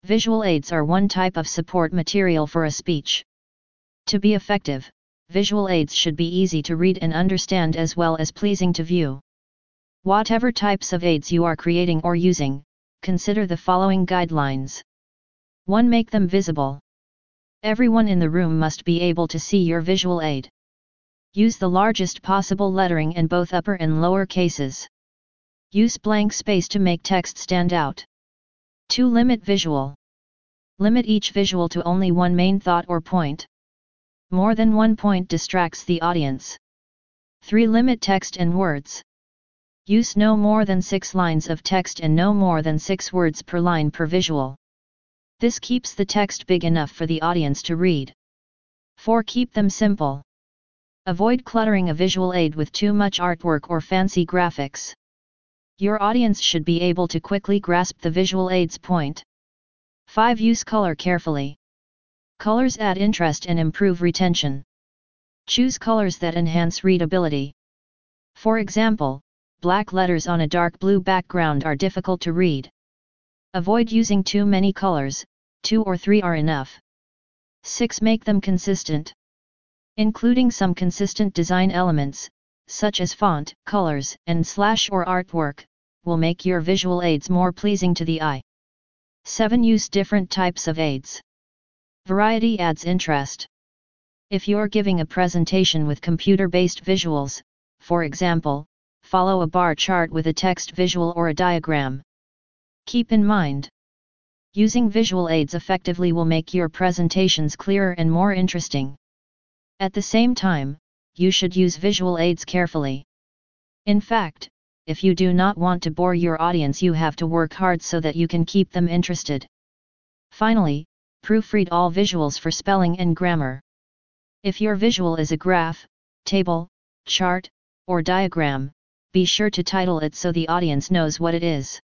Visual aids are one type of support material for a speech. To be effective, visual aids should be easy to read and understand as well as pleasing to view. Whatever types of aids you are creating or using, consider the following guidelines. 1. Make them visible. Everyone in the room must be able to see your visual aid. Use the largest possible lettering in both upper and lower cases. Use blank space to make text stand out. 2. Limit visual. Limit each visual to only one main thought or point. More than one point distracts the audience. 3. Limit text and words. Use no more than 6 lines of text and no more than 6 words per line per visual. This keeps the text big enough for the audience to read. 4. Keep them simple. Avoid cluttering a visual aid with too much artwork or fancy graphics. Your audience should be able to quickly grasp the visual aid's point. 5. Use color carefully. Colors add interest and improve retention. Choose colors that enhance readability. For example, black letters on a dark blue background are difficult to read. Avoid using too many colors, 2 or 3 are enough. 6. Make them consistent. Including some consistent design elements, such as font, colors, and slash or artwork, will make your visual aids more pleasing to the eye. 7. Use different types of aids. Variety adds interest. If you're giving a presentation with computer-based visuals, for example, follow a bar chart with a text visual or a diagram. Keep in mind, using visual aids effectively will make your presentations clearer and more interesting. At the same time, you should use visual aids carefully. In fact, if you do not want to bore your audience, you have to work hard so that you can keep them interested. Finally, proofread all visuals for spelling and grammar. If your visual is a graph, table, chart, or diagram, be sure to title it so the audience knows what it is.